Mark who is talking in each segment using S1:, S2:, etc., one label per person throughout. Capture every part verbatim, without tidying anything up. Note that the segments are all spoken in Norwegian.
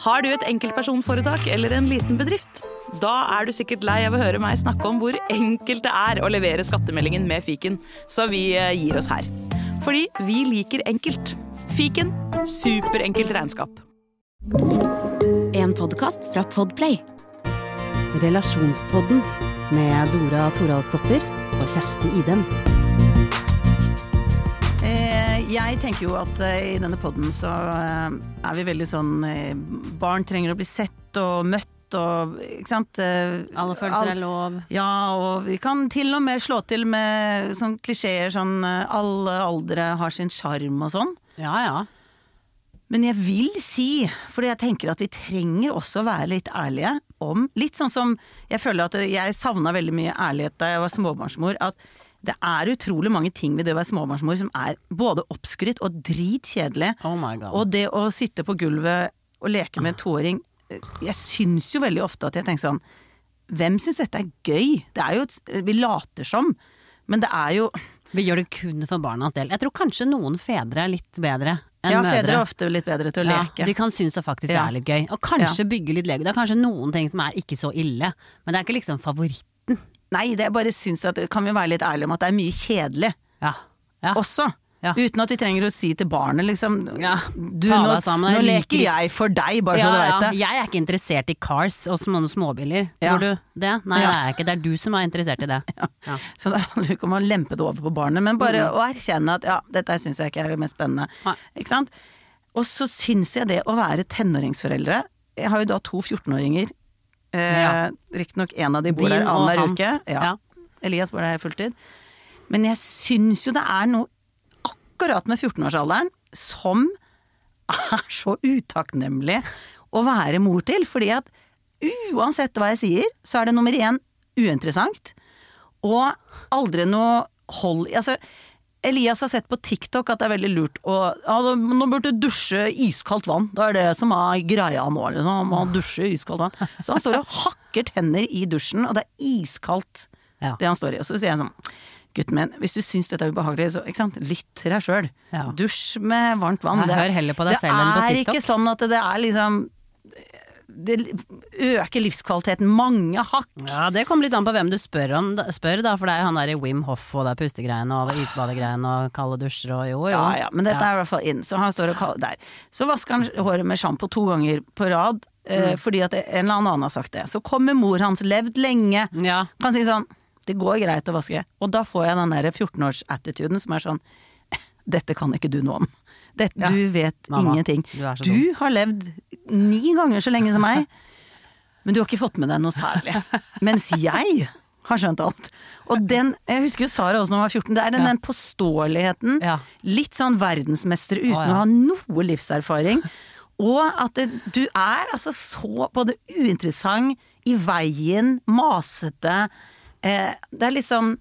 S1: Har du et enkeltpersonforetak eller en liten bedrift? Da er du sikkert lei av å høre meg snakke om hvor enkelt det er å levere skattemeldingen med Fiken, så vi gir oss her. Fordi vi liker enkelt. Fiken, superenkelt regnskap.
S2: En podcast fra Podplay.
S3: Relasjonspodden med Dora Thoralsdottir og Kjersti Idem.
S4: Jeg tenker jo at i denne podden så er vi veldig sånn, barn trenger å bli sett og møtt og, ikke sant?
S3: Alle følelser er lov.
S4: Ja, og vi kan til og med slå til med sånn klisjeer, sånn alle aldre har sin charm og sånn.
S3: Ja, ja.
S4: Men jeg vil si, fordi jeg tenker at vi trenger også å være litt ærlige om, litt sånn som, jeg føler at jeg savnet veldig mye ærlighet da jeg var småbarnsmor, at det er utrolig mange ting ved det å være småbarnsmor som er både oppskrytt og dritkjedelig.
S3: Oh my God.
S4: Og det å sitte på gulvet og leke med en toåring, jeg synes jo veldig ofte at jeg tenker sånn, hvem synes dette er gøy? Det er jo, vi later som, men det er jo...
S3: Vi gjør det kun for barnas del. Jeg tror kanskje noen fedre er litt bedre enn
S4: ja,
S3: mødre.
S4: Ja, fedre er ofte litt bedre til å
S3: ja,
S4: leke.
S3: De kan synes det faktisk
S4: ja.
S3: er litt gøy. Og kanskje
S4: ja.
S3: bygge litt lego. Det er kanskje noen ting som er ikke så ille, men det er ikke liksom favoritten.
S4: Nei, det er bare synes at kan vi være litt ærlige om at det er mye kjedelig.
S3: Ja. Ja.
S4: Også.
S3: Ja.
S4: Uten at vi trenger å si til barnet liksom,
S3: ja.
S4: du, nå,
S3: sammen,
S4: nå leker jeg for deg, bare
S3: ja,
S4: så du vet
S3: ja.
S4: det.
S3: Jeg er ikke interessert i cars og små småbiler.
S4: Ja.
S3: Tror du det? Nei,
S4: ja.
S3: det er ikke. Det er du som er interessert i det.
S4: Ja. Ja. Så da handler det ikke om å lempe det over på barnet, men bare mm. å erkjenne at ja, dette synes jeg ikke er det mest spennende. Nei. Ikke sant? Og så synes jeg det å være tenåringsforeldre, jeg har jo da to fjortenåringer, eh, ja. riktig nok en av de bor
S3: Din
S4: der annenhver uke.
S3: Ja.
S4: Ja. Elias bor der fulltid. Men jeg synes jo det er noe akkurat med fjortenårsalderen som er så utakknemlig å være mor til, fordi at uansett hva jeg sier, så er det nummer én uinteressant, og aldri noe hold, altså Elias har sett på TikTok at det er veldig lurt og ja, nå burde du dusje iskaldt vann, det er det som er greia nå, liksom. Han må dusje iskaldt vann, så han står og hakker tenner i dusjen, og det er iskaldt ja. det han står i, og så sier jeg sånn gutten min, hvis du syns dette er ubehagelig, så ikke sant, lytt til deg selv. Ja. Dusj med varmt vann.
S3: Jeg hører heller på deg selv enn på TikTok.
S4: Det er ikke sånn at det er liksom, det øker livskvaliteten mange hakk.
S3: Ja, det kommer litt an på hvem du spør om, spør da, for det er jo han der i Wim Hof og det er pustegreiene og isbadegreiene og kalde dusjer og jo, jo.
S4: Ja, ja, men dette
S3: ja.
S4: er i hvert fall inn, så han står og kaller der. Så vasker han håret med shampoo to ganger på rad, mm. eh, fordi at en eller annen har sagt det. Så kommer mor hans, levd lenge,
S3: ja.
S4: kan si sånn, det går greit å vaske, og da får jeg den der fjortenårs-attituden som er sånn, dette kan ikke du noe om. Dette, ja. Du vet Mamma, ingenting. Du, du har levd ni ganger så lenge som meg, men du har ikke fått med deg noe særlig. Mens jeg har skjønt alt. Og den, jeg husker jo Sara også når hun var fjorten, det er den, ja. den påståeligheten, ja. litt sånn verdensmester uten å, ja. å ha noe livserfaring, og at det, du er altså så både uinteressant, i veien, masete, Eh, det er liksom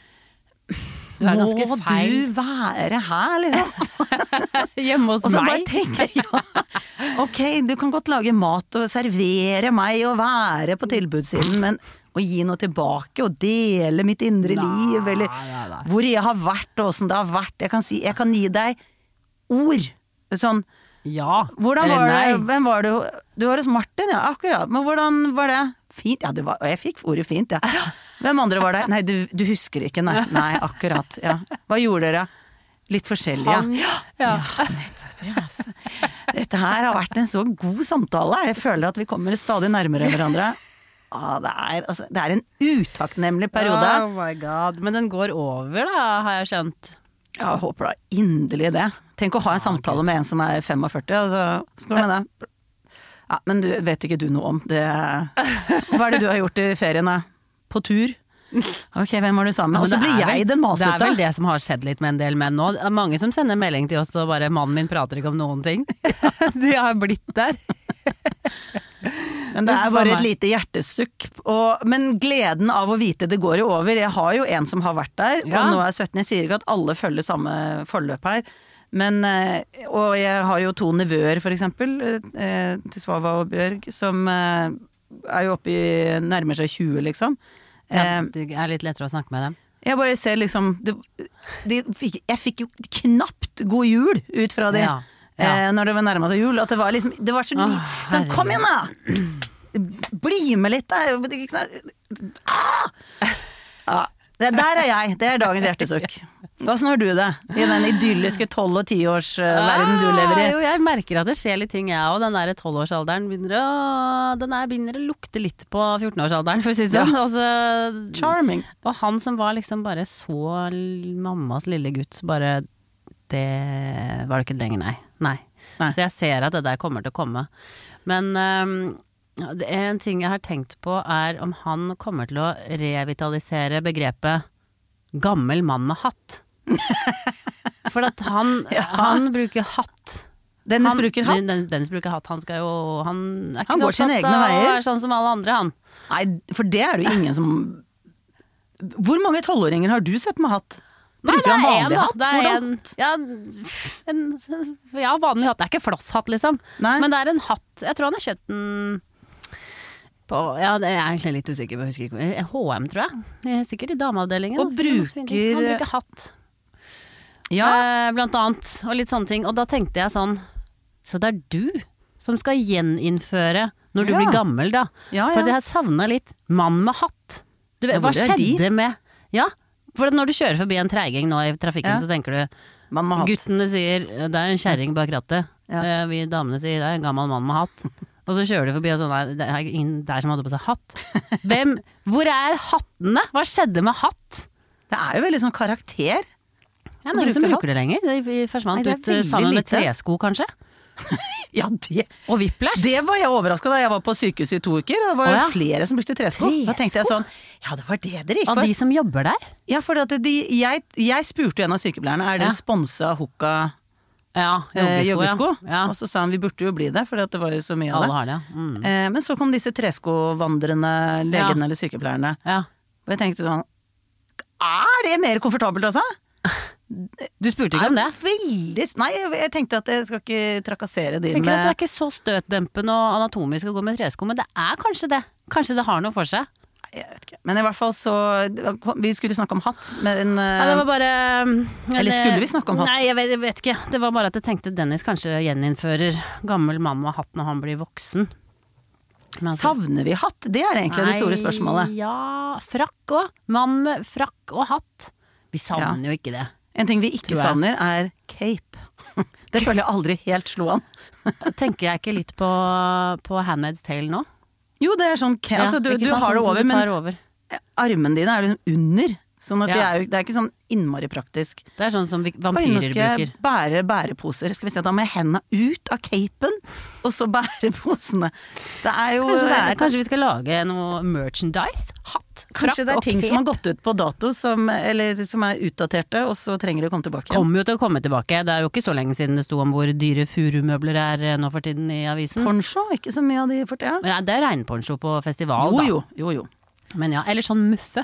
S3: du er ganske
S4: må
S3: feil.
S4: Du være her liksom
S3: hjemme hos
S4: og så
S3: meg
S4: bare tenker jeg ja, ok, du kan godt lage mat og servere meg og være på tilbudssiden, men å gi noe tilbake og dele mitt indre nei, liv eller nei, nei. Hvor jeg har vært og hvordan det har vært, jeg kan, si, jeg kan gi deg ord sånn,
S3: ja,
S4: hvordan var det, hvem var du du var hos Martin, ja, akkurat, men hvordan var det fint, ja, det var, og jeg fikk ordet fint, ja. Hvem andre var det? Nei, du, du husker ikke, nei, nei, akkurat, ja. Hva gjorde dere? Litt forskjellige.
S3: Han, ja.
S4: ja. ja altså. Dette her har vært en så god samtale, jeg føler at vi kommer stadig nærmere hverandre. Ah, det, er, altså, det er en utakknemlig periode.
S3: Oh my god, men den går over da, har jeg skjønt.
S4: Ja, jeg håper da inderlig det. Tenk å ha en samtale med en som er femogførti, altså, skål med det. Ja, men du vet ikke du noe om det. Hva er det du har gjort i ferien da? På tur? Ok, hvem var du sammen med? Og så blir jeg
S3: vel,
S4: den masete.
S3: Det er vel det som har skjedd litt med en del menn nå. Det er mange som sender melding til oss og bare, mannen min prater ikke om noen ting. De har blitt der.
S4: Men det er bare et lite hjertesukk. Og, men gleden av å vite det går jo over. Jeg har jo en som har vært der, ja. Og nå er sytten. Jeg sier ikke at alle følger samme forløp her. Men, og jeg har jo to nevøer for eksempel, til Svava og Bjørg, som er jo oppe i nærmer seg tjue liksom.
S3: Ja, det er litt lettere å snakke med dem.
S4: Jeg bare ser liksom, det, det fikk, jeg fikk jo knapt god jul ut fra det.
S3: Ja. Ja.
S4: eh, når det var nærmet seg jul, at det var liksom, det var så li...
S3: Åh,
S4: sånn, kom igjen da! Bli med litt da! Ah! Ja, det der er jeg, det er dagens hjertesøk. Hvordan har du det? I den idylliske tolv- og tiårsverden du lever i?
S3: Jo, jeg merker at det skjer litt ting, jeg og den der tolvårsalderen begynner å, den er, begynner å lukte litt på fjortenårsalderen, for å si det sånn.
S4: Ja.
S3: Altså,
S4: Charming.
S3: og han som var liksom bare så mammas lille gutt, bare det var det ikke lenger, nei. nei.
S4: Nei.
S3: Så jeg ser at det der kommer til å komme. Men um, det er en ting jeg har tenkt på er om han kommer til å revitalisere begrepet gammel mann med hatt. For at han,
S4: Ja.
S3: han bruker hatt.
S4: Dennis
S3: Han-
S4: bruker hatt?
S3: Den, Dennis bruker hatt. Han skal jo Han er ikke
S4: Han
S3: så
S4: går sine
S3: opptatt
S4: egne
S3: av å
S4: veier.
S3: være sånn som alle andre, han.
S4: Nei, for det er det jo ingen som... Hvor mange tolvåringer har du sett med hatt? Bruker han
S3: en,
S4: vanlig
S3: da.
S4: hatt?
S3: Det er
S4: Hvordan?
S3: en, ja, en, ja, vanlig hatt. Det er ikke flosshatt, liksom.
S4: Nei.
S3: Men det er en hatt. Jeg tror han har kjøpt den på Ja, det er jeg egentlig litt usikker på. Jeg husker ikke. H og M, tror jeg. Det er sikkert i dameavdelingen.
S4: Og
S3: da.
S4: bruker-
S3: Han bruker hatt.
S4: Ja,
S3: Eh, blant annet. Og litt sånne ting. Og da tenkte jeg sånn Så det er du som skal gjeninnføre når du
S4: Ja.
S3: blir gammel, da.
S4: Ja,
S3: For
S4: ja.
S3: jeg har savna litt mann med hatt. Du vet,
S4: Ja,
S3: hva
S4: hvor er de?
S3: skjedde med Ja, for at når du kjører forbi en treiging nå i trafikken,
S4: Ja.
S3: så tenker du
S4: man må ha hatt.
S3: guttene sier det er en kjerring bak rattet.
S4: Ja.
S3: Eh, Vi damene sier det er en gammel mann med hatt. Og så kjører du forbi og sånn, nei, det er ingen der som hadde på seg hatt. Hvem, hvor er hattene? Hva skjedde med hatt?
S4: Det er jo veldig sånn karakter.
S3: Ja, men ingen som
S4: Bruker
S3: bruker det lenger. De forsvant
S4: Nei, det er
S3: ut eh,
S4: veldig
S3: sammen med
S4: lite.
S3: tresko, kanskje.
S4: Ja, det,
S3: Og whiplash.
S4: det var jeg overrasket da jeg var på sykehuset i to uker, og det var
S3: Å,
S4: jo
S3: ja.
S4: flere som brukte tresko. Da tenkte jeg
S3: Tresko?
S4: sånn, ja, det var det dere gikk
S3: Av
S4: for.
S3: de som jobber der.
S4: Ja, for at de, jeg, jeg spurte jo en av sykepleierne, er dere
S3: Ja.
S4: sponset av Hoka
S3: Ja,
S4: eh,
S3: joggesko.
S4: joggesko?
S3: Ja. Ja.
S4: Og så sa han, vi burde jo bli det, for det var jo så mye av
S3: Alle
S4: det.
S3: har det, ja. Mm.
S4: Eh, men så kom disse treskovandrende legene eller sykepleierne,
S3: ja.
S4: og jeg tenkte sånn, er det mer komfortabelt altså?
S3: Du spurte ikke om det?
S4: Er veldig, nei, jeg, jeg tenkte at jeg skal ikke trakassere de
S3: Jeg tenker at det er
S4: med
S3: ikke så støtdempende og anatomisk å gå med tresko, men det er kanskje det. Kanskje det har noe for seg.
S4: Jeg vet ikke. Men i hvert fall så vi skulle snakke om hatt, men
S3: Ja, det var bare
S4: Eller skulle vi snakke om hatt?
S3: Nei, jeg vet, jeg vet ikke. Det var bare at jeg tenkte Dennis kanskje gjeninnfører gammel mann med hatt når han blir voksen. Men altså-
S4: savner vi hatt? Det er egentlig det store spørsmålet.
S3: Nei, ja, frakk òg. Mann med frakk og hatt. Vi savner jo ikke det.
S4: En ting vi ikke
S3: Tror jeg.
S4: savner er cape. Det føler jeg aldri helt slo an.
S3: Tenker jeg ikke litt på, på Handmaid's Tale nå?
S4: Jo, det er sånn, ca- altså, du,
S3: ikke
S4: du
S3: sant?
S4: har det
S3: Sånn som
S4: over,
S3: du tar
S4: men
S3: over.
S4: armene dine er liksom under. Sånn at
S3: Ja.
S4: det, er jo, det er ikke sånn innmari praktisk.
S3: Det er sånn som vi-
S4: Oi, nå
S3: vampyrer
S4: skal jeg
S3: bruker.
S4: bære bæreposer. Skal vi se, da må jeg hendene ut av capen, og så bære posene. Det er jo
S3: Kanskje, det er, kanskje vi skal lage noe merchandise? Hatt, frakk
S4: Kanskje det er
S3: og
S4: ting
S3: cape.
S4: som har gått ut på dato, som, eller som er utdaterte, og så trenger de å komme tilbake igjen.
S3: Kommer jo til å komme tilbake. Det er jo ikke så lenge siden det sto om hvor dyre furumøbler er eh, nå for tiden i avisen.
S4: Poncho, ikke så mye av de for tida.
S3: Men ja, det er regnponcho på festival,
S4: Jo
S3: da.
S4: jo, jo jo.
S3: Men ja, eller sånn muffe.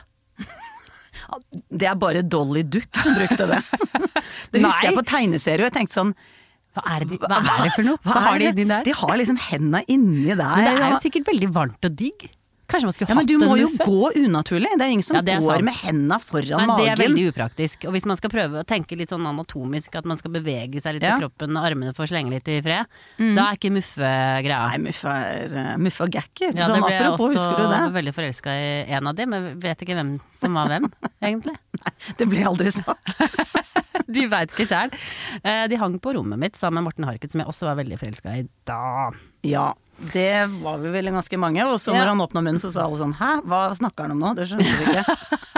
S4: Det er bare Dolly Duck som brukte det. Det husker
S3: Nei.
S4: jeg på tegneserie, og jeg tenkte sånn
S3: Hva er det, de, hva er det for noe? Hva,
S4: er
S3: har de
S4: det?
S3: inni der?
S4: De har liksom hendene inni der.
S3: Men det er jo
S4: og-
S3: sikkert veldig varmt og digg. Kanskje man skulle
S4: ja, men
S3: hatt
S4: du
S3: en
S4: må jo
S3: muffe?
S4: gå unaturlig. Det er jo ingen som
S3: Ja, det er
S4: går
S3: sant.
S4: med hendene foran
S3: Nei,
S4: magen.
S3: det er veldig upraktisk. Og hvis man skal prøve å tenke litt sånn anatomisk, at man skal bevege seg litt
S4: Ja.
S3: i kroppen, armene får slenge litt i fred, da er ikke muffe greia.
S4: Nei, Muffa er uh, Muffa Gacker.
S3: Ja,
S4: sånn,
S3: det ble jeg
S4: apropos,
S3: også
S4: husker du det?
S3: veldig forelska i en av de, men jeg vet ikke hvem som var hvem, egentlig.
S4: Det ble aldri sagt.
S3: De veit ikke sjæl. De hang på rommet mitt sammen med Morten Harket, som jeg også var veldig forelska i da.
S4: Ja, det var vi vel ganske mange. Og så
S3: Ja.
S4: når han åpna munnen, så sa alle sånn hæ, hva snakker han om nå? Det skjønte vi ikke.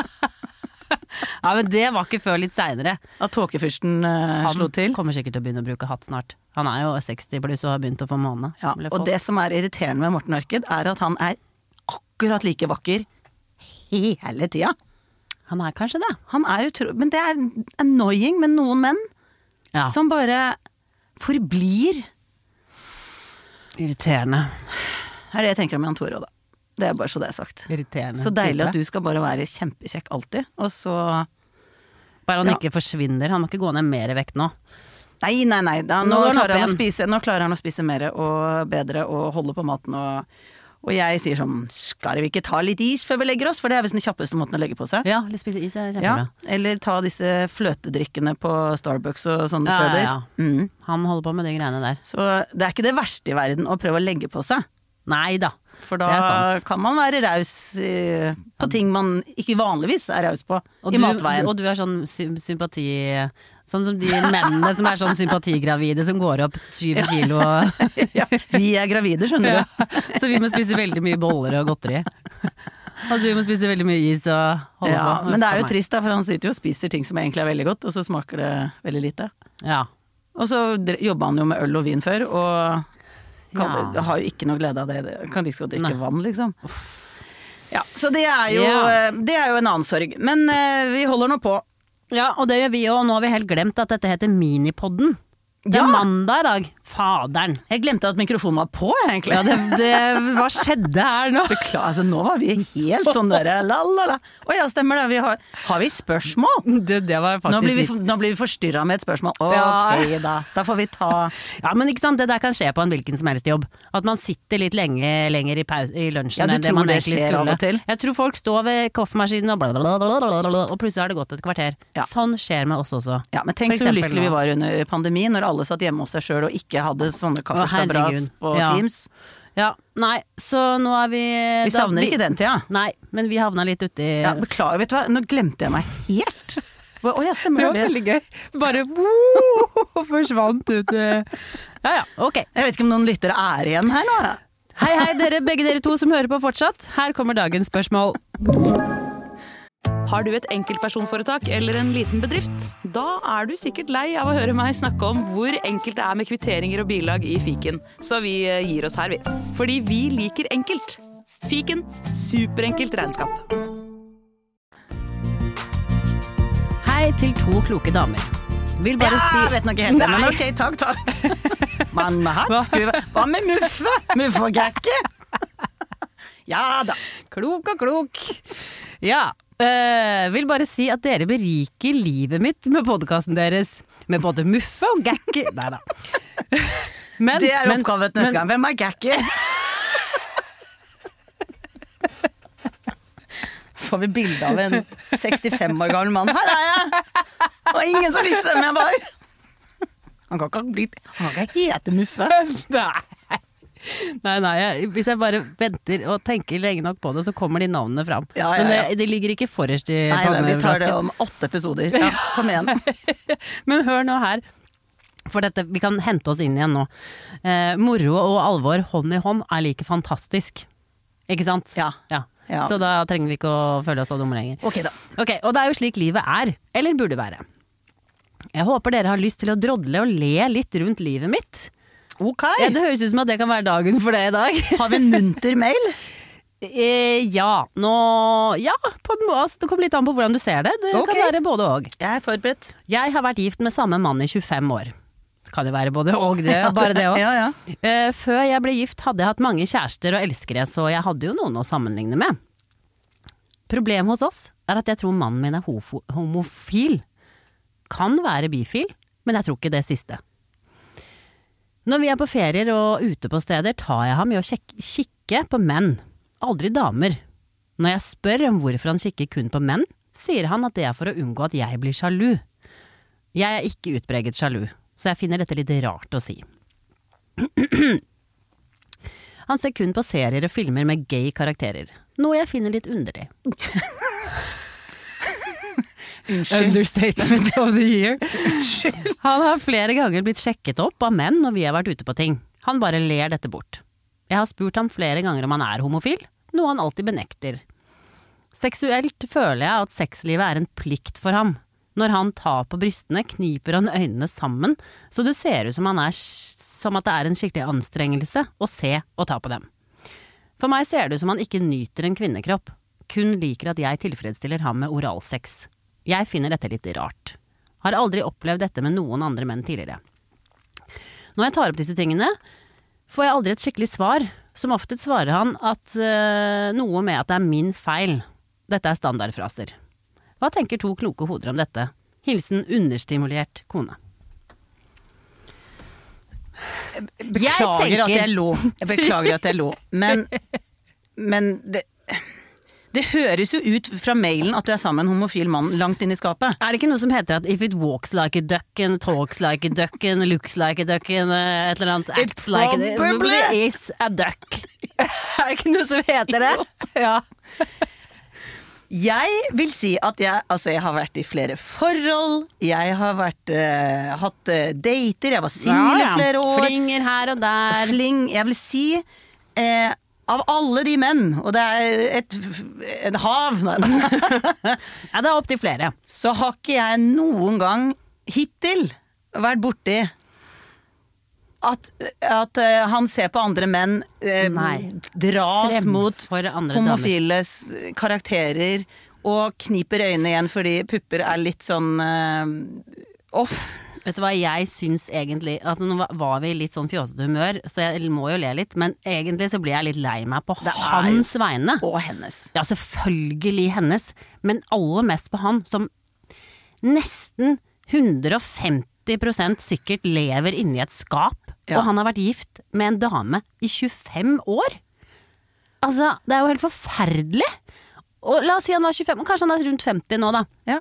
S3: Ja, men det var ikke før litt seinere.
S4: At tåkefyrsten uh,
S3: Han
S4: slo til.
S3: kommer sikkert til å begynne å bruke hatt snart. Han er jo seksti pluss og har begynt å få måne.
S4: Ja,
S3: Eller
S4: og
S3: få-
S4: det som er irriterende med Morten Harket, er at han er akkurat like vakker hele tida.
S3: Han er kanskje det.
S4: Han er utro... Men det er annoying med noen menn
S3: Ja.
S4: som bare forblir.
S3: Irriterende.
S4: Her er det jeg tenker om Jan Tore òg, da. Det er bare så det er sagt.
S3: Irriterende.
S4: Så deilig
S3: type.
S4: at du skal bare være kjempekjekk alltid, og så
S3: Bare han
S4: Ja.
S3: ikke forsvinner. Han må ikke gå ned mer i vekt nå.
S4: Nei, nei, nei. Da, nå,
S3: Nå går han opp
S4: klarer han å
S3: igjen.
S4: spise, nå klarer han å spise mer og bedre og holde på maten og, Og jeg sier sånn, skal vi ikke ta litt is før vi legger oss? For det er visst den kjappeste måten å legge på seg.
S3: Ja, litt spise is er kjempebra.
S4: Ja, eller ta disse fløtedrikkene på Starbucks og sånne
S3: Ja,
S4: steder.
S3: ja, ja.
S4: Mm.
S3: Han holder på med de greiene der.
S4: Så det er ikke det verste i verden å prøve å legge på seg.
S3: Nei da.
S4: For
S3: Det er
S4: da
S3: sant.
S4: kan man være raus eh, på ting man ikke vanligvis er raus på
S3: Og
S4: i
S3: du,
S4: matveien.
S3: og du er sånn sy sympati... Sånn som de mennene som er sånn sympatigravide som går opp syv kilo.
S4: Ja, vi er gravide, skjønner
S3: Ja.
S4: du.
S3: Så vi må spise veldig mye boller og godteri. Og du må spise veldig mye is og holde
S4: Ja,
S3: på.
S4: men det er jo
S3: Uff a meg.
S4: trist da, for han sitter jo og spiser ting som egentlig er veldig godt, og så smaker det veldig lite.
S3: Ja.
S4: Og så dre- jobba han jo med øl og vin før, og kan,
S3: Ja.
S4: har jo ikke noe glede av det. Det kan like så godt drikke
S3: Nei.
S4: vann, liksom. Ja, så det er jo,
S3: Ja.
S4: eh, det er jo en annen sorg. Men eh, vi holder nå på.
S3: Ja, og det gjør vi jo, og nå har vi helt glemt at dette heter Minipodden. Det er
S4: Ja.
S3: mandag i dag. Faderen.
S4: Jeg glemte at mikrofonen var på, egentlig.
S3: Ja, det, det, hva skjedde her nå?
S4: Beklager, altså nå var vi helt sånn der, la la la. Å ja, stemmer det. Vi har, har vi spørsmål?
S3: Det, det var
S4: Nå
S3: faktisk
S4: blir vi,
S3: litt
S4: nå blir vi forstyrra med et spørsmål. Ok,
S3: Ja.
S4: da. Da får vi ta
S3: Ja, men ikke sant, det der kan skje på en hvilken som helst jobb. At man sitter litt lenge, lenger i, pause, i lunsjen
S4: Ja, du
S3: enn det
S4: tror
S3: man
S4: det
S3: egentlig
S4: skjer
S3: skulle.
S4: av og til?
S3: Jeg tror folk står ved kaffemaskinen og blablabla, og plutselig har det gått et kvarter.
S4: Ja.
S3: Sånn skjer med oss også.
S4: Ja, men tenk
S3: For
S4: så
S3: eksempel
S4: ulykkelige vi
S3: nå.
S4: var under pandemien, når alle satt hjemme hos seg sjøl og ikke hadde sånne kaffestabras
S3: herregud.
S4: på
S3: Ja.
S4: Teams.
S3: Ja, nei, så nå er vi
S4: Vi
S3: da-
S4: savner ikke den tida.
S3: Nei, men vi havna litt uti
S4: Ja, beklager, vet du hva, nå glemte jeg meg helt. Å ja, stemmer det.
S3: gøy. Bare wow, forsvant ut. Ja ja, ok.
S4: Jeg vet ikke om noen lyttere er igjen her nå.
S3: Hei hei dere, begge dere to som hører på fortsatt. Her kommer dagens spørsmål.
S1: Har du et enkeltpersonforetak eller en liten bedrift? Da er du sikkert lei av å høre meg snakke om hvor enkelt det er med kvitteringer og bilag i fiken. Så vi eh, gir oss her, vi. Fordi vi liker enkelt. Fiken superenkelt regnskap.
S3: Hei til to kloke damer. Vil bare
S4: Ja,
S3: si
S4: jeg vet nok ikke helt det, men
S3: Nei.
S4: ok, takk, takk. Mann med hatt, skulle vi- hva med muffe? Muffe og gakke? Ja da.
S3: Klok og klok. Ja, øh, vil bare si at dere beriker livet mitt med podkasten deres. Med både muffe og gakke. Nei da. Men,
S4: Det er
S3: men-
S4: oppgaven neste
S3: men-
S4: gang. Hvem er gakke? Får vi bilde av en sekstifem år gammel mann. Her er jeg! Og ingen som visste hvem jeg var. Han kan ikke, bli, han kan ikke hete Muffe.
S3: Nei. Nei, nei, jeg, hvis jeg bare venter og tenker lenge nok på det, så kommer de navnene fram.
S4: Ja, ja, ja.
S3: Men det, de ligger ikke forrest i
S4: Nei, da, vi tar det
S3: panneflasken.
S4: om åtte episoder. Ja, kom igjen.
S3: Men hør nå her. For dette, vi kan hente oss inn igjen nå. Eh, moro og alvor hånd i hånd er like fantastisk. Ikke sant?
S4: Ja.
S3: Ja.
S4: Ja.
S3: Så da trenger vi ikke å føle oss så dumme lenger.
S4: Ok da.
S3: Ok, og det er jo slik livet er, eller burde være. Jeg håper dere har lyst til å drodle og le litt rundt livet mitt.
S4: Ok.
S3: Ja, det høres ut som at det kan være dagen for det i dag.
S4: Har vi en munter mail?
S3: Eh, ja, nå Ja, på en må- altså, det kommer litt an på hvordan du ser det. Det
S4: Ok.
S3: kan være både og.
S4: Jeg er forberedt.
S3: Jeg har vært gift med samme mann i tjuefem år. Det kan jo være både og, det, bare det òg.
S4: Ja, ja.
S3: Eh, før jeg ble gift hadde jeg hatt mange kjærester og elskere, så jeg hadde jo noen å sammenligne med. Problemet hos oss er at jeg tror mannen min er hofo- homofil. Kan være bifil, men jeg tror ikke det siste. Når vi er på ferier og ute på steder, tar jeg ham i å kjek- kikke på menn, aldri damer. Når jeg spør om hvorfor han kikker kun på menn, sier han at det er for å unngå at jeg blir sjalu. Jeg er ikke utpreget sjalu, så jeg finner dette litt rart å si. Han ser kun på serier og filmer med gay karakterer, noe jeg finner litt underlig. Understatement of the year. Han har flere ganger blitt sjekket opp av menn når vi har vært ute på ting. Han bare ler dette bort. Jeg har spurt ham flere ganger om han er homofil, noe han alltid benekter. Seksuelt føler jeg at sexlivet er en plikt for ham. Når han tar på brystene, kniper han øynene sammen, så det ser ut som, han er, som at det er en skikkelig anstrengelse å se og ta på dem. For meg ser det ut som han ikke nyter en kvinnekropp, kun liker at jeg tilfredsstiller ham med oralsex. Jeg finner dette litt rart. Har aldri opplevd dette med noen andre menn tidligere. Når jeg tar opp disse tingene, får jeg aldri et skikkelig svar. Som oftest svarer han at øh, noe med at det er min feil. Dette er standardfraser. Hva tenker to kloke hoder om dette? Hilsen understimulert kone.
S4: Beklager
S3: tenker-
S4: at jeg lo. Jeg beklager at jeg lo. Men men det Det høres jo ut fra mailen at du er sammen med en homofil mann langt inn i skapet.
S3: Er det ikke noe som heter at if it walks like a duck and talks like a duck and looks like a duck and uh, et eller annet acts like a duck,
S4: probably
S3: it is a duck. Er det ikke noe som heter det?
S4: Ja. Jeg vil si at jeg, altså jeg har vært i flere forhold, jeg har vært, uh, hatt uh, dater, jeg var single i flere år.
S3: Flinger her og der.
S4: Fling, jeg vil si... Uh, Av alle de menn, og det er et, et hav, nei,
S3: ja, det er opp til flere.
S4: Så har ikke jeg noen gang hittil vært borti at, at uh, han ser på andre menn uh, dras
S3: Fremfor
S4: mot homofiles damer. Karakterer og kniper øynene igjen fordi pupper er litt sånn uh, off.
S3: Vet du hva jeg syns egentlig, altså nå var vi i litt sånn fjåsete humør, så jeg må jo le litt, men egentlig så blir jeg litt lei meg på hans vegne.
S4: Og hennes.
S3: Ja, selvfølgelig hennes, men aller mest på han, som nesten hundre og femti prosent sikkert lever inni et skap, ja. Og han har vært gift med en dame i tjuefem år. Altså, det er jo helt forferdelig. Og la oss si han var tjuefem, kanskje han er rundt femti nå da.
S4: Ja.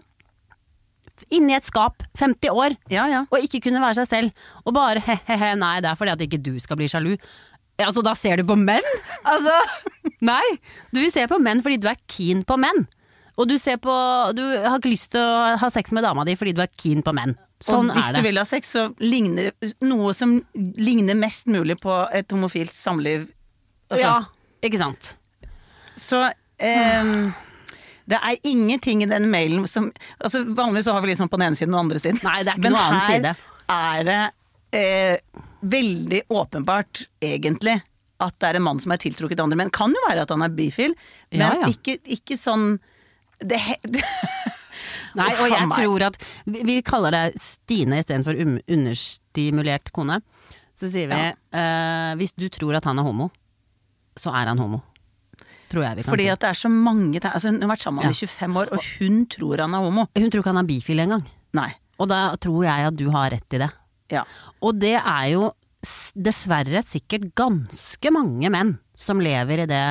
S3: Inni et skap, femti år,
S4: ja, ja.
S3: Og ikke kunne være seg selv, og bare he-he-he, nei, det er fordi at ikke du skal bli sjalu. Altså, da ser du på menn? Altså, nei, du vil se på menn fordi du er keen på menn. Og du ser på, du har ikke lyst til å ha sex med dama di fordi du er keen på menn. Sånn er det. Og hvis du
S4: vil ha sex, så ligner noe som ligner mest mulig på et homofilt samliv. Altså.
S3: Ja, ikke sant?
S4: Så, eh... det er ingenting i den mailen som, altså vanligvis så har vi liksom på den ene siden og den andre siden.
S3: Nei, det er ikke noe annen side.
S4: Men her er det eh, veldig åpenbart egentlig at det er en mann som er tiltrukket andre menn. Kan jo være at han er bifil, men
S3: ja, ja.
S4: Ikke, ikke sånn det, det
S3: Nei, og jeg tror at vi, vi kaller det Stine i stedet for um, understimulert kone. Så sier vi, ja. eh, hvis du tror at han er homo, så er han homo. Tror jeg vi kan
S4: Fordi
S3: si.
S4: At det er så mange, altså hun har vært sammen med ja. tjuefem år, og hun tror han er homo.
S3: Hun tror ikke han er bifil engang.
S4: Nei.
S3: Og da tror jeg at du har rett i det.
S4: Ja.
S3: Og det er jo dessverre sikkert ganske mange menn som lever i det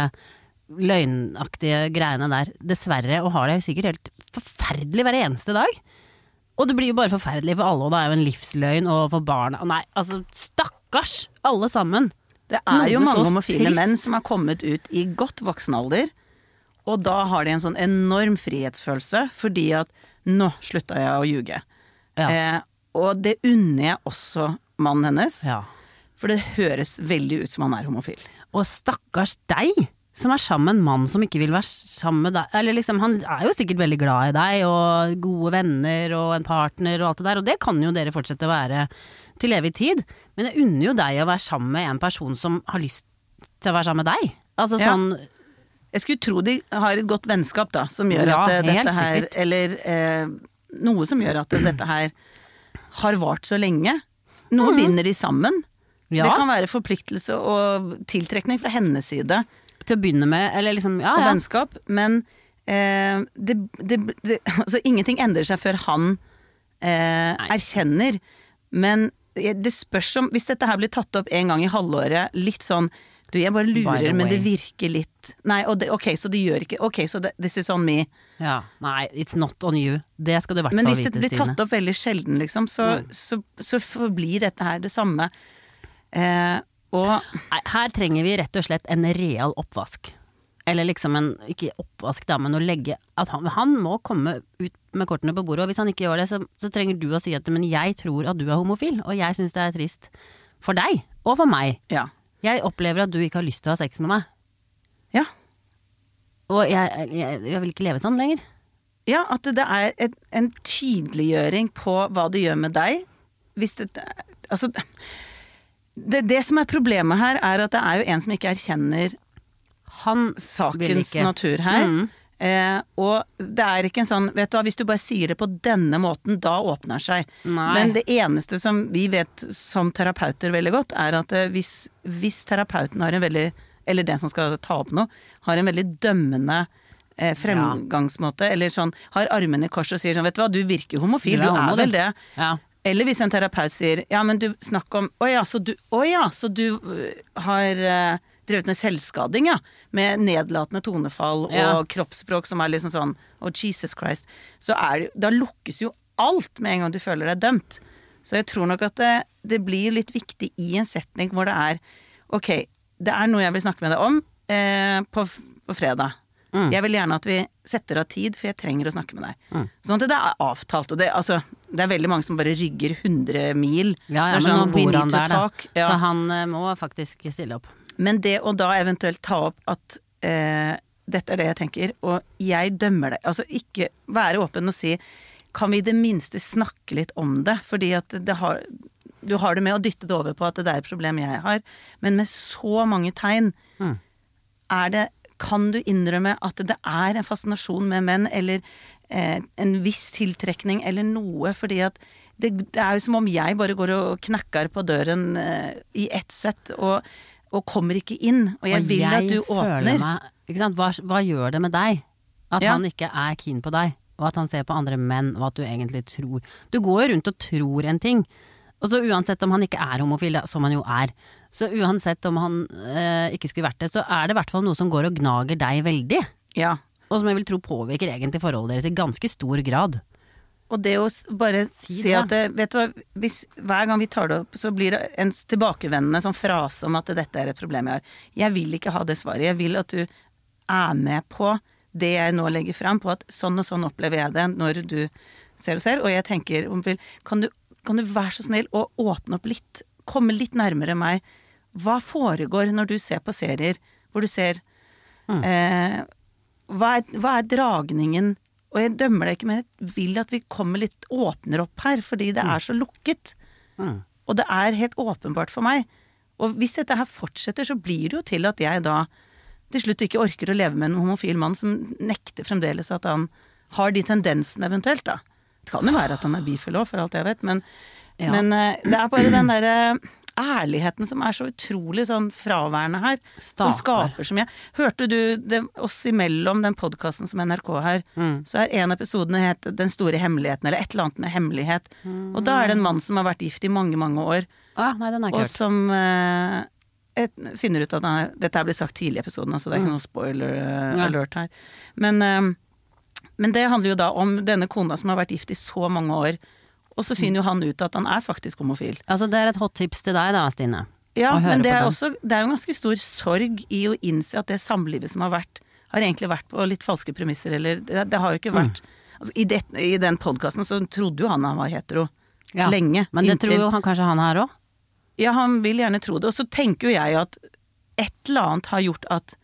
S3: løgnaktige greiene der, dessverre, og har det sikkert helt forferdelig hver eneste dag. Og det blir jo bare forferdelig for alle, og det er jo en livsløgn, og for barna, nei, altså stakkars alle sammen.
S4: Det er jo mange homofile menn som har kommet ut i godt voksen alder, og da har de en sånn enorm frihetsfølelse, fordi at nå slutta jeg å ljuge. Ja. Eh, og det unner jeg også mannen hennes, ja. For det høres veldig ut som han er homofil.
S3: Og stakkars deg, som er sammen med en mann som ikke vil være sammen med deg, eller liksom, han er jo sikkert veldig glad i deg, og gode venner, og en partner, og alt det der, og det kan jo dere fortsette å være til evig tid, men jeg unner jo deg å være sammen med en person som har lyst til å være sammen med deg. Altså
S4: ja.
S3: Sånn...
S4: Jeg skulle tro de har et godt vennskap da, som gjør
S3: ja,
S4: at dette her,
S3: sikkert.
S4: eller eh, noe som gjør at dette her har vart så lenge. Noe mm. binder de sammen. Ja. Det kan være forpliktelse og tiltrekning fra hennes side.
S3: Til å begynne med, eller liksom, ja,
S4: og
S3: ja.
S4: vennskap, men eh, det, det, det, altså ingenting endrer seg før han eh, erkjenner, men det spørs om, hvis dette her blir tatt opp en gang i halvåret, litt sånn, du, jeg bare lurer, men det virker litt, nei, og det, ok, så det gjør ikke, ok, så det, this is on me.
S3: Ja, nei, it's not on you. Det skal du i hvert fall vite, Stine.
S4: Men hvis det blir tatt opp veldig sjelden, liksom, så, mm. så, så forblir dette her det samme. Eh, og...
S3: Nei, her trenger vi rett og slett en real oppvask. Eller liksom en, ikke oppvask da, men å legge, at han, han må komme ut med kortene på bordet, og hvis han ikke gjør det, så, så trenger du å si at, men jeg tror at du er homofil, og jeg synes det er trist for deg, og for meg.
S4: Ja.
S3: Jeg opplever at du ikke har lyst til å ha sex med meg.
S4: Ja.
S3: Og jeg, jeg, jeg vil ikke leve sånn lenger.
S4: Ja, at det er et, en tydeliggjøring på hva det gjør med deg, hvis det, altså, det, det som er problemet her, er at det er jo en som ikke erkjenner
S3: han
S4: sakens natur her. Mm. Eh, og det er ikke en sånn, vet du hva, hvis du bare sier det på denne måten, da åpner seg. Nei. Men det eneste som vi vet som terapeuter veldig godt, er at hvis, hvis terapeuten har en veldig, eller den som skal ta opp noe, har en veldig dømmende eh, fremgangsmåte, ja. Eller sånn, har armene i kors og sier sånn, vet du hva, du virker homofil, du er, du er homo, vel det. Ja. Eller hvis en terapeut sier, ja, men du snakker om, å ja, så du, å ja, så du uh, har, uh, drevet med selvskading, ja. Med nedlatende tonefall og
S3: Ja.
S4: kroppsspråk som er liksom sånn, oh Jesus Christ, så er det, da lukkes jo alt med en gang du føler deg dømt. Så jeg tror nok at det, det blir litt viktig i en setning hvor det er, ok, det er noe jeg vil snakke med deg om eh, på, på fredag. Mm. Jeg vil gjerne at vi setter av tid, for jeg trenger å snakke med deg. Mm. Sånn at det er avtalt, og det, altså, det er veldig mange som bare rygger hundre mil.
S3: Ja, ja,
S4: men
S3: sånn, nå bor han der, da.
S4: Ja.
S3: Så han uh, må faktisk stille opp.
S4: Men det å da eventuelt ta opp at eh, dette er det jeg tenker, og jeg dømmer deg, altså ikke være åpen og si, kan vi i det minste snakke litt om det, fordi at det har, du har det med å dytte det over på at det er et problem jeg har, men med så mange tegn, mm. er det, kan du innrømme at det er en fascinasjon med menn, eller eh, en viss tiltrekning, eller noe, fordi at det, det er jo som om jeg bare går og knakker på døren eh, i ett sett, og, og kommer ikke inn, og jeg
S3: og
S4: vil
S3: jeg
S4: at du åpner.
S3: Meg, ikke sant? Hva, hva gjør det med deg? At ja. han ikke er keen på deg, og at han ser på andre menn, og at du egentlig tror. Du går jo rundt og tror en ting, og så uansett om han ikke er homofil, som han jo er, så uansett om han eh, ikke skulle vært det, så er det i hvert fall noe som går og gnager deg veldig.
S4: Ja.
S3: Og som jeg vil tro påvirker egentlig forholdet deres i ganske stor grad.
S4: Og det å bare si, si at det, vet du hva, hvis hver gang vi tar det opp, så blir det en tilbakevendende sånn frase om at dette er et problem jeg har. Jeg vil ikke ha det svaret. Jeg vil at du er med på det jeg nå legger frem, på at sånn og sånn opplever jeg det når du ser og ser, og jeg tenker, kan du, kan du være så snill å åpne opp litt, komme litt nærmere meg. Hva foregår når du ser på serier, hvor du ser mm. eh, hva, er, hva er dragningen? Og jeg dømmer det ikke, men jeg vil at vi kommer litt, åpner opp her, fordi det er så lukket. Mm. Og det er helt åpenbart for meg. Og hvis dette her fortsetter, så blir det jo til at jeg da til slutt ikke orker å leve med en homofil mann som nekter fremdeles at han har de tendensene eventuelt, da. Det kan jo være at han er bifil også, for alt jeg vet, men, ja. men det er bare den der ærligheten som er så utrolig sånn fraværende her, Staker. Som skaper så mye. Hørte du det, oss imellom den podcasten som N R K her, mm. så er en episode het Den store hemmeligheten, eller et eller annet med hemmelighet, mm. og da er det en mann som har vært gift i mange, mange år,
S3: ah, nei, den har jeg
S4: og
S3: hørt.
S4: som eh, et, finner ut at han, dette er blitt sagt tidlig i episoden, så det er ikke mm. noe spoiler uh, ja. alert her. Men, uh, men det handler jo da om denne kona som har vært gift i så mange år, og så finner jo han ut at han er faktisk homofil.
S3: Altså det er et hot tips til deg da, Stine.
S4: Ja, men det er også, det er jo en ganske stor sorg i å innse at det samlivet som har vært, har egentlig vært på litt falske premisser, eller det, det har jo ikke vært, mm. altså i, det, i den podcasten så trodde jo han han var hetero ja. lenge.
S3: Men det
S4: inntil,
S3: tror jo han kanskje han her også?
S4: Ja, han vil gjerne tro det. Og så tenker jo jeg at et eller annet har gjort at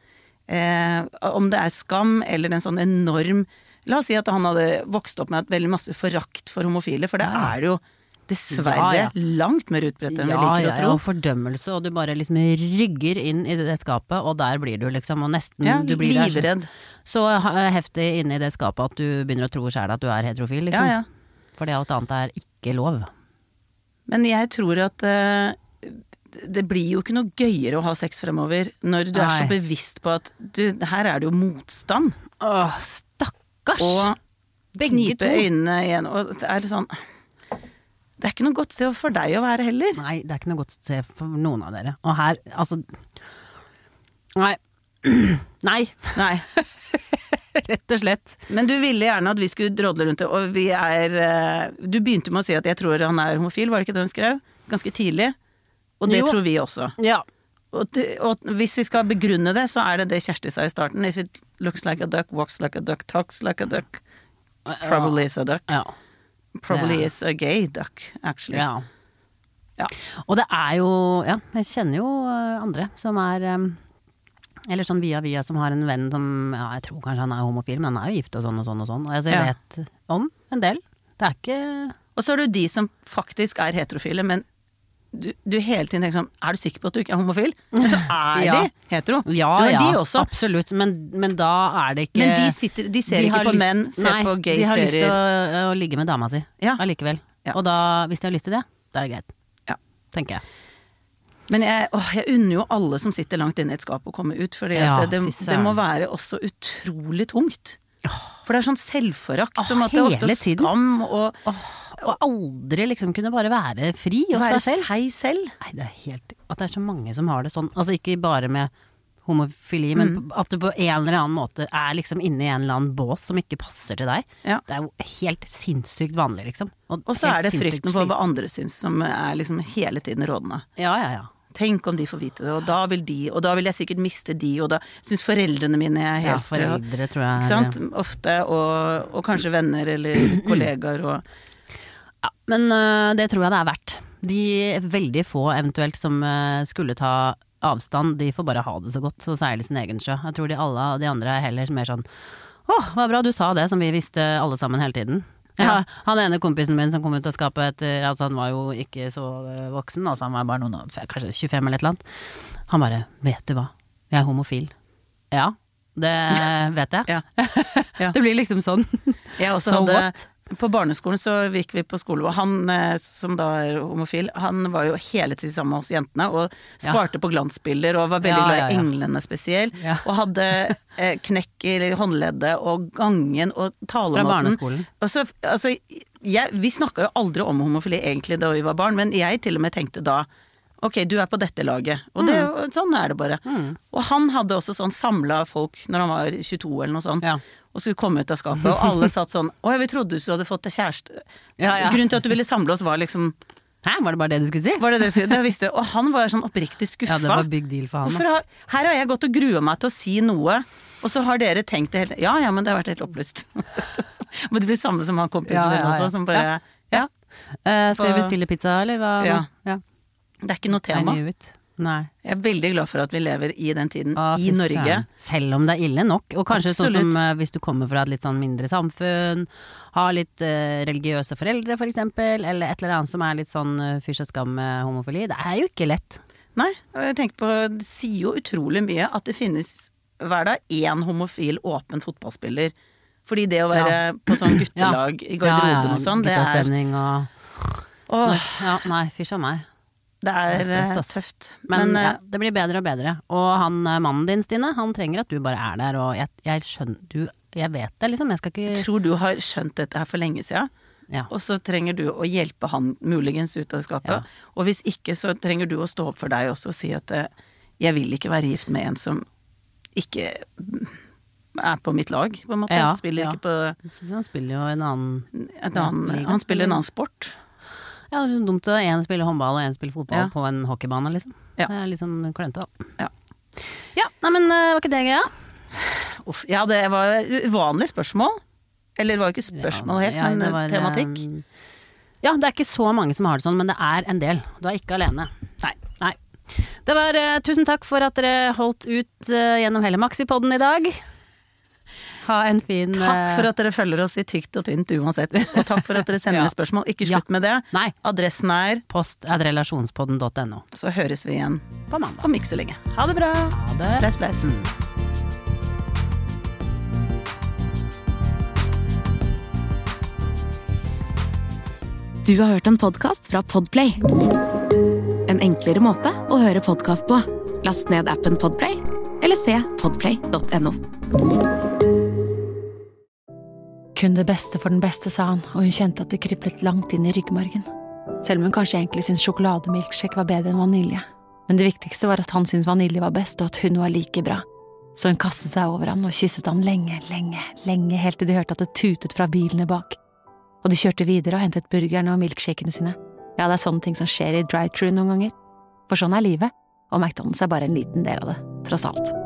S4: eh, om det er skam eller en sånn enorm, la oss si at han hadde vokst opp med et veldig masse forakt for homofile, for det ja. er jo dessverre ja, ja. langt mer utbredt enn
S3: ja,
S4: vi liker
S3: ja,
S4: å tro.
S3: Ja, og fordømmelse, og du bare liksom rygger inn i det skapet, og der blir du liksom, og nesten
S4: ja,
S3: du blir
S4: livredd.
S3: Så, så heftig inne i det skapet at du begynner å tro selv at du er heterofil, liksom.
S4: Ja, ja.
S3: For det alt annet er ikke lov.
S4: Men jeg tror at uh, det blir jo ikke noe gøyere å ha sex fremover når du Nei. er så bevisst på at du, her er det jo motstand.
S3: Åh, stakkars!
S4: Og knipe øynene igjen, og det er litt sånn, det er ikke noe godt sted for deg å være heller.
S3: Nei, det er ikke noe godt sted for noen av dere. Og her, altså, nei, nei,
S4: nei.
S3: Rett og slett.
S4: Men du ville gjerne at vi skulle drodle rundt det, og vi er, du begynte med å si at jeg tror han er homofil, var det ikke det hun skrev? Ganske tidlig. Og det jo. tror vi også.
S3: Ja.
S4: Og, det, og hvis vi skal begrunne det, så er det det Kjersti sa i starten. If it looks like a duck, walks like a duck, talks like a duck, probably is a duck.
S3: Ja.
S4: Probably is a gay duck, actually.
S3: Ja.
S4: ja.
S3: Og det er jo, ja, jeg kjenner jo andre som er, eller sånn via via som har en venn som, ja, jeg tror kanskje han er homofil, men han er jo gift og sånn og sånn og sånn. Og altså, jeg
S4: ja.
S3: vet om en del. Det er ikke...
S4: Og så er det jo de som faktisk er heterofile, men du, du hele tiden tenker sånn, er du sikker på at du ikke er homofil? Men så er
S3: ja.
S4: de hetero.
S3: Ja,
S4: det
S3: ja,
S4: de også.
S3: absolutt, men, men da er det ikke...
S4: Men de, sitter, de ser
S3: de
S4: ikke på
S3: lyst,
S4: menn, ser
S3: nei,
S4: på gay-serier.
S3: De har lyst til å, å ligge med dama si,
S4: ja.
S3: allikevel.
S4: Ja.
S3: Og da, hvis de har lyst til det, da er det greit.
S4: Ja.
S3: Tenker jeg.
S4: Men jeg, åh, jeg unner jo alle som sitter langt inne i et skap å komme ut, for
S3: ja,
S4: det, det, det må være også utrolig tungt.
S3: Oh.
S4: For det er sånn selvforakt,
S3: oh,
S4: om at det er ofte
S3: tiden.
S4: skam, og,
S3: oh, og aldri liksom kunne bare være fri og
S4: være
S3: seg selv.
S4: seg selv.
S3: Nei, det er helt, at det er så mange som har det sånn, altså ikke bare med homofili, men mm. at det på en eller annen måte er liksom inne i en eller annen bås som ikke passer til deg. Ja. Det er jo helt sinnssykt vanlig, liksom.
S4: Og, og så er det frykten for hva andre syns som er liksom hele tiden rådende.
S3: Ja, ja, ja.
S4: Tenk om de får vite det, og da vil de, og da vil jeg sikkert miste de, og da syns foreldrene mine er helt...
S3: Ja, foreldre tror jeg.
S4: Ikke sant? Ofte, og, og kanskje venner eller kollegaer og...
S3: Ja, men uh, det tror jeg det er verdt. De veldig få eventuelt som uh, skulle ta avstand, de får bare ha det så godt, så seile sin egen sjø. Jeg tror de alle, de andre er heller mer sånn, åh, hva bra du sa det, som vi visste alle sammen hele tiden. Ja, han ene kompisen min som kom ut av skapet etter, altså han var jo ikke så voksen, altså han var bare noen, kanskje tjuefem eller et eller annet. Han bare, vet du hva, jeg er homofil. Ja, det vet jeg. Ja. Ja. Det blir liksom sånn.
S4: Jeg også so hadde, what? På barneskolen så gikk vi på skole, og han som da er homofil, han var jo hele tiden sammen med oss jentene, og sparte ja. På glansbilder, og var veldig ja, glad i ja, ja. Englene spesielt, ja. Og hadde eh, knekk i håndleddet, og gangen, og talemåten.
S3: Fra barneskolen.
S4: Og så, altså, jeg, vi snakket jo aldri om homofili egentlig da vi var barn, men jeg til og med tenkte da, ok, du er på dette laget, og det, mm. sånn er det bare. Mm. Og han hadde også sånn samlet folk når han var tjueto eller noe sånt, ja. Og skulle komme ut av skapet, og alle satt sånn, åh, vi trodde du hadde fått det kjæreste. Ja, ja. Grunnen til at du ville samle oss var liksom...
S3: Hæ, var det bare det du skulle si?
S4: Var det det du skulle si? Det visste jeg. Og han var sånn oppriktig skuffa.
S3: Ja, det var big deal for han.
S4: Har, her har jeg gått og gruet meg til å si noe, og så har dere tenkt det helt... Ja, ja, men det har vært helt opplyst. Men det blir samme som han kompisen ja, ja, ja. Din også, som bare... Ja.
S3: Ja. Uh, skal vi bestille pizza, eller hva?
S4: Ja. Ja. Det er ikke noe tema.
S3: Nei.
S4: Jeg er veldig glad for at vi lever i den tiden, ah, i Norge.
S3: Selv om det er ille nok, og kanskje Absolutt. Sånn som uh, hvis du kommer fra et litt sånn mindre samfunn, har litt uh, religiøse foreldre for eksempel, eller et eller annet som er litt sånn uh, fyrst og skam med homofili. Det er jo ikke lett.
S4: Nei, og jeg tenker på, det sier jo utrolig mye at det finnes hver dag én homofil åpen fotballspiller. Fordi det å være ja. På sånn guttelag ja. I garderoben ja, ja, og sånn, det er...
S3: Guttastemning og... Åh. Ja, nei, fysj av meg.
S4: Det er, det er sprøtt, tøft.
S3: Men, men ja, det blir bedre og bedre. Og han mannen din, Stine, han trenger at du bare er der, og jeg, jeg skjønner, du, jeg vet det liksom, jeg skal ikke...
S4: Jeg tror du har skjønt dette her for lenge siden, ja. Og så trenger du å hjelpe han muligens ut av skapet. Ja. Og hvis ikke, så trenger du å stå opp for deg også og si at jeg vil ikke være gift med en som ikke er på mitt lag, på en måte.
S3: Ja,
S4: spiller
S3: ja.
S4: Ikke på...
S3: Jeg synes han spiller jo en annen...
S4: En annen ja, han spiller en annen sport.
S3: Ja, det er sånn dumt at en spiller håndball og en spiller fotball ja. På en hockeybane, liksom.
S4: Ja.
S3: Det er litt sånn klønete, da.
S4: Ja.
S3: Ja, nei, men var ikke det gøy, ja?
S4: Uff, ja, det var uvanlig spørsmål. Eller det var ikke spørsmål helt, ja, men var, tematikk.
S3: Ja, det er ikke så mange som har det sånn, men det er en del. Du er ikke alene.
S4: Nei.
S3: Nei. Det var, uh, tusen takk for at dere holdt ut uh, gjennom hele Maxi-podden i dag. Ha en fin...
S4: Takk for at dere følger oss i tykt og tynt uansett. Og takk for at dere sender ja. Spørsmål. Ikke slutt ja. Med det.
S3: Nei.
S4: Adressen er
S2: post at relasjonspodden punktum no.
S4: Så høres vi igjen
S3: på mandag.
S4: Om ikke så lenge. Ha det bra.
S3: Ha det.
S4: Bless, bless. Mm.
S2: Du har hørt en podcast fra Podplay. En enklere måte å høre podcast på. Last ned appen Podplay, eller se podplay punktum no.
S5: Kun det beste for den beste, sa han, og hun kjente at det kriblet langt inn i ryggmargen. Selv om hun kanskje egentlig syntes sjokolademilkshake var bedre enn vanilje. Men det viktigste var at han syntes vanilje var best, og at hun var like bra. Så hun kastet seg over han og kysset han lenge, lenge, lenge, helt til de hørte at det tutet fra bilene bak. Og de kjørte videre og hentet burgerne og milkshakene sine. Ja, det er sånne ting som skjer i drive-thru noen ganger. For sånn er livet, og McDonald's er bare en liten del av det, tross alt.